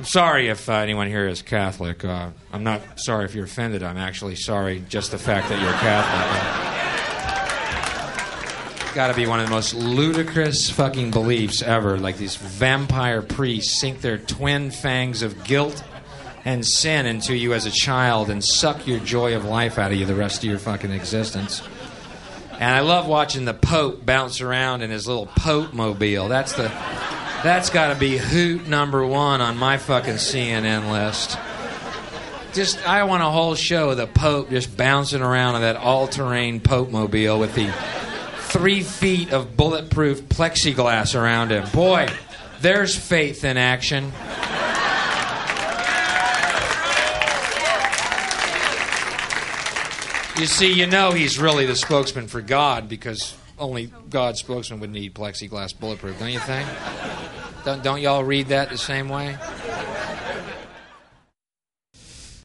I'm sorry if anyone here is Catholic. I'm not sorry if you're offended. I'm actually sorry just the fact that you're Catholic. Got to be one of the most ludicrous fucking beliefs ever. Like these vampire priests sink their twin fangs of guilt and sin into you as a child and suck your joy of life out of you the rest of your fucking existence. And I love watching the Pope bounce around in his little Pope mobile. That's got to be hoot number one on my fucking CNN list. I want a whole show of the Pope just bouncing around in that all-terrain Pope mobile with the 3 feet of bulletproof plexiglass around him. Boy, there's faith in action. You see, he's really the spokesman for God because only God's spokesman would need plexiglass bulletproof, don't you think? Don't y'all read that the same way?